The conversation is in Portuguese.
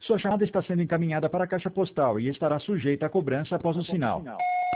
Sua chamada está sendo encaminhada para a caixa postal e estará sujeita a cobrança após o sinal.